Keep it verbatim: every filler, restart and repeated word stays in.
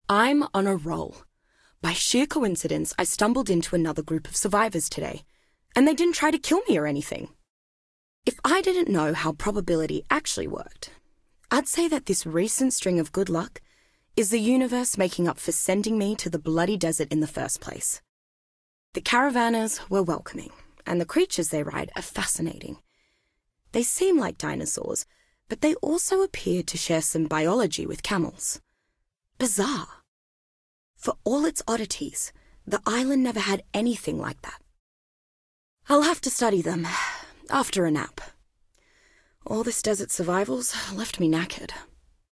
I'm on a roll. By sheer coincidence, I stumbled into another group of survivors today, and they didn't try to kill me or anything. If I didn't know how probability actually worked, I'd say that this recent string of good luck is the universe making up for sending me to the bloody desert in the first place. The caravanners were welcoming, and the creatures they ride are fascinating. They seem like dinosaurs, but they also appear to share some biology with camels. Bizarre. For all its oddities, the island never had anything like that. I'll have to study them after a nap. All this desert survival's left me knackered.